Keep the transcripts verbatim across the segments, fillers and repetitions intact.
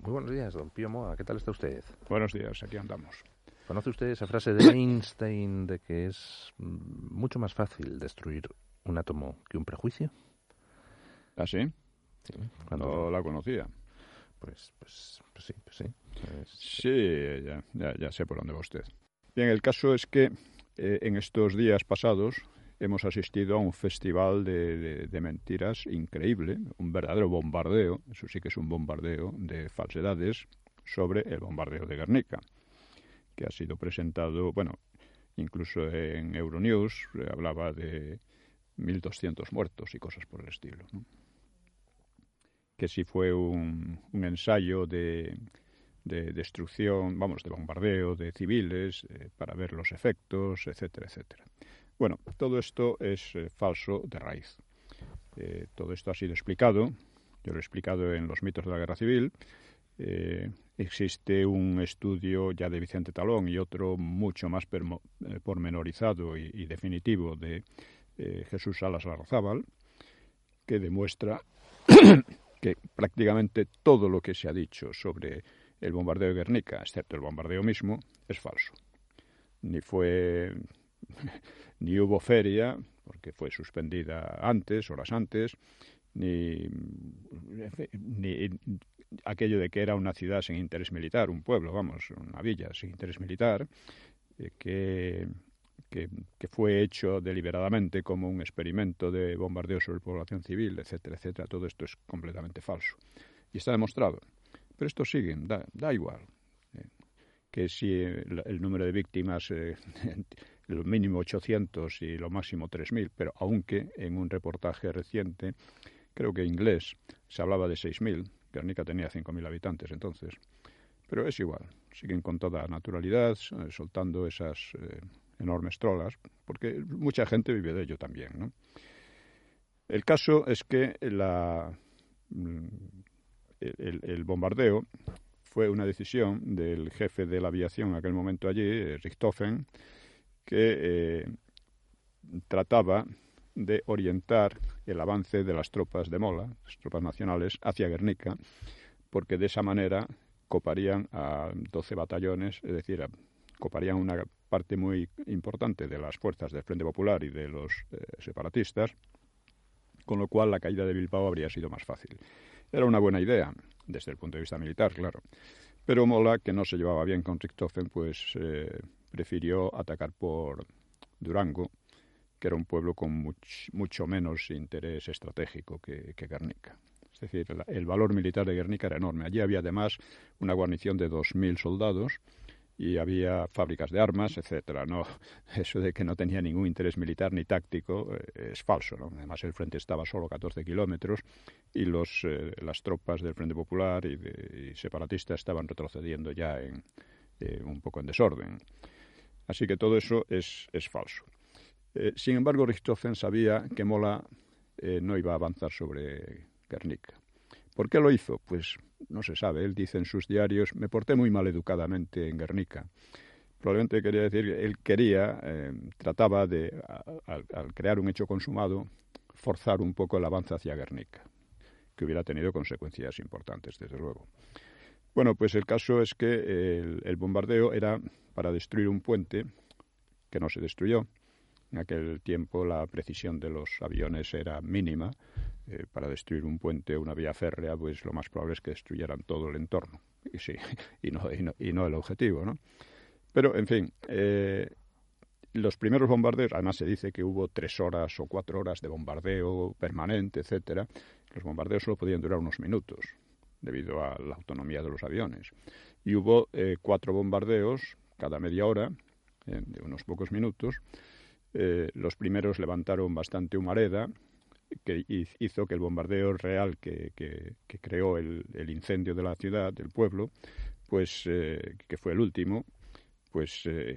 Muy buenos días, don Pío Moa. ¿Qué tal está usted? Buenos días, aquí andamos. ¿Conoce usted esa frase de Einstein de que es mucho más fácil destruir un átomo que un prejuicio? ¿Ah, sí? Sí. Cuando... No la conocía. Pues, pues, pues sí, pues sí. Es... Sí, ya, ya, ya sé por dónde va usted. Bien, el caso es que eh, en estos días pasados hemos asistido a un festival de, de, de mentiras increíble, un verdadero bombardeo, eso sí que es un bombardeo de falsedades sobre el bombardeo de Guernica, que ha sido presentado, bueno, incluso en Euronews eh, hablaba de mil doscientos muertos y cosas por el estilo, ¿no? Que si fue un, un ensayo de, de destrucción, vamos, de bombardeo de civiles, eh, para ver los efectos, etcétera, etcétera. Bueno, todo esto es eh, falso de raíz. Eh, todo esto ha sido explicado, yo lo he explicado en Los mitos de la guerra civil. Eh, existe un estudio ya de Vicente Talón y otro mucho más permo, eh, pormenorizado y, y definitivo de eh, Jesús Salas Larrazábal, que demuestra que prácticamente todo lo que se ha dicho sobre el bombardeo de Guernica, excepto el bombardeo mismo, es falso. Ni fue, ni hubo feria, porque fue suspendida antes, horas antes, ni, ni aquello de que era una ciudad sin interés militar, un pueblo, vamos, una villa sin interés militar, eh, que... Que, que fue hecho deliberadamente como un experimento de bombardeo sobre población civil, etcétera, etcétera. Todo esto es completamente falso. Y está demostrado. Pero esto sigue, da, da igual. Eh, que si el, el número de víctimas, eh, lo mínimo ochocientos y lo máximo tres mil, pero aunque en un reportaje reciente, creo que inglés, se hablaba de seis mil, Guernica tenía cinco mil habitantes entonces. Pero es igual, siguen con toda naturalidad, eh, soltando esas... Eh, enormes trolas, porque mucha gente vive de ello también, ¿no? El caso es que la, el, el bombardeo fue una decisión del jefe de la aviación en aquel momento allí, Richthofen, que eh, trataba de orientar el avance de las tropas de Mola, las tropas nacionales, hacia Guernica, porque de esa manera coparían a doce batallones, es decir, a, coparían una parte muy importante de las fuerzas del Frente Popular y de los eh, separatistas, con lo cual la caída de Bilbao habría sido más fácil. Era una buena idea, desde el punto de vista militar, claro. Pero Mola, que no se llevaba bien con Richthofen, pues eh, prefirió atacar por Durango, que era un pueblo con much, mucho menos interés estratégico que, que Guernica. Es decir, el, el valor militar de Guernica era enorme. Allí había además una guarnición de dos mil soldados, y había fábricas de armas, etcétera. No, eso de que no tenía ningún interés militar ni táctico eh, es falso, ¿no? Además, el frente estaba solo catorce kilómetros y los, eh, las tropas del Frente Popular y, de, y separatistas estaban retrocediendo ya en, eh, un poco en desorden. Así que todo eso es, es falso. Eh, sin embargo, Richthofen sabía que Mola eh, no iba a avanzar sobre Guernica. ¿Por qué lo hizo? Pues no se sabe. Él dice en sus diarios, me porté muy mal educadamente en Guernica. Probablemente quería decir que él quería, eh, trataba de, al, al crear un hecho consumado, forzar un poco el avance hacia Guernica, que hubiera tenido consecuencias importantes, desde luego. Bueno, pues el caso es que el, el bombardeo era para destruir un puente que no se destruyó. En aquel tiempo la precisión de los aviones era mínima. Eh, para destruir un puente o una vía férrea, pues lo más probable es que destruyeran todo el entorno. Y sí, y no, y no, y no el objetivo, ¿no? Pero, en fin, eh, los primeros bombardeos, además se dice que hubo tres horas o cuatro horas de bombardeo permanente, etcétera. Los bombardeos solo podían durar unos minutos, debido a la autonomía de los aviones. Y hubo eh, cuatro bombardeos cada media hora, eh, de unos pocos minutos. Eh, los primeros levantaron bastante humareda, que hizo que el bombardeo real que, que, que creó el, el incendio de la ciudad, del pueblo, pues eh, que fue el último, pues, eh,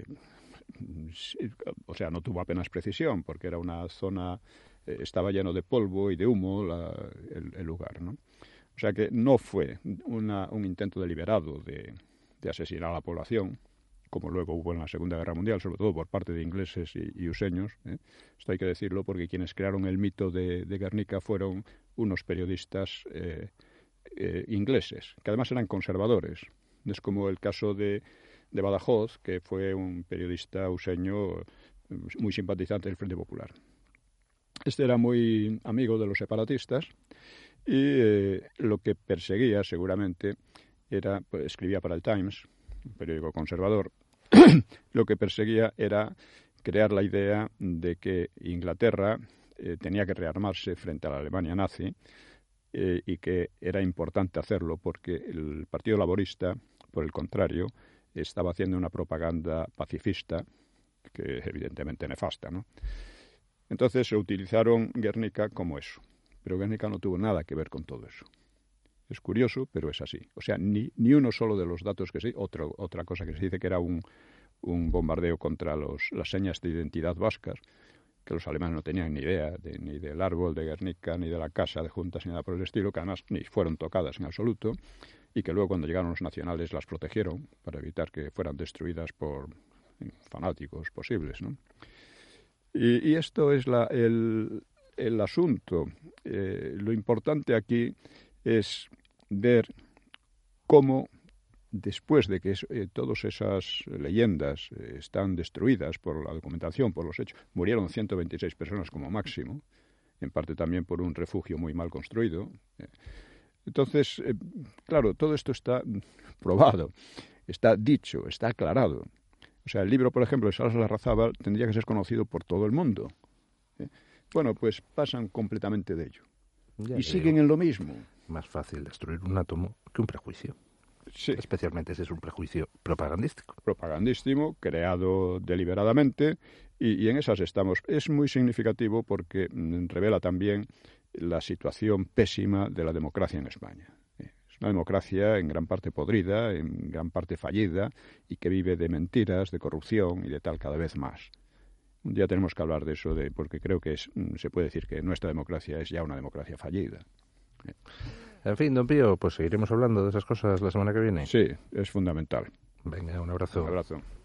o sea, no tuvo apenas precisión, porque era una zona, eh, estaba lleno de polvo y de humo la, el, el lugar, ¿no? O sea que no fue una, un intento deliberado de, de asesinar a la población, como luego hubo en la Segunda Guerra Mundial, sobre todo por parte de ingleses y, y useños, ¿eh? Esto hay que decirlo porque quienes crearon el mito de, de Guernica fueron unos periodistas eh, eh, ingleses, que además eran conservadores. Es como el caso de, de Badajoz, que fue un periodista useño muy simpatizante del Frente Popular. Este era muy amigo de los separatistas y eh, lo que perseguía seguramente era, pues, escribía para el Times, un periódico conservador, lo que perseguía era crear la idea de que Inglaterra eh, tenía que rearmarse frente a la Alemania nazi eh, y que era importante hacerlo porque el Partido Laborista, por el contrario, estaba haciendo una propaganda pacifista que es evidentemente nefasta, ¿no? Entonces se utilizaron Guernica como eso, pero Guernica no tuvo nada que ver con todo eso. Es curioso, pero es así. O sea, ni, ni uno solo de los datos que sí, otro, otra cosa que se dice que era un, un bombardeo contra los, las señas de identidad vascas, que los alemanes no tenían ni idea de, ni del árbol de Guernica, ni de la casa de Juntas, ni nada por el estilo, que además ni fueron tocadas en absoluto, y que luego cuando llegaron los nacionales las protegieron para evitar que fueran destruidas por fanáticos posibles, ¿no? Y, y esto es la, el, el asunto. Eh, lo importante aquí es ver cómo, después de que es, eh, todas esas leyendas eh, están destruidas por la documentación, por los hechos, murieron ciento veintiséis personas como máximo, en parte también por un refugio muy mal construido. Eh, entonces, eh, claro, todo esto está probado, está dicho, está aclarado. O sea, el libro, por ejemplo, de Salas Larrazábal tendría que ser conocido por todo el mundo. ¿Eh? Bueno, pues pasan completamente de ello. Ya y siguen digo, en lo mismo. Más fácil destruir un átomo que un prejuicio. Sí. Especialmente si es un prejuicio propagandístico. Propagandístico, creado deliberadamente, y, y en esas estamos. Es muy significativo porque mm, revela también la situación pésima de la democracia en España. Es una democracia en gran parte podrida, en gran parte fallida, y que vive de mentiras, de corrupción y de tal cada vez más. Un día tenemos que hablar de eso, de, porque creo que es, se puede decir que nuestra democracia es ya una democracia fallida. En fin, don Pío, pues seguiremos hablando de esas cosas la semana que viene. Sí, es fundamental. Venga, un abrazo. Un abrazo.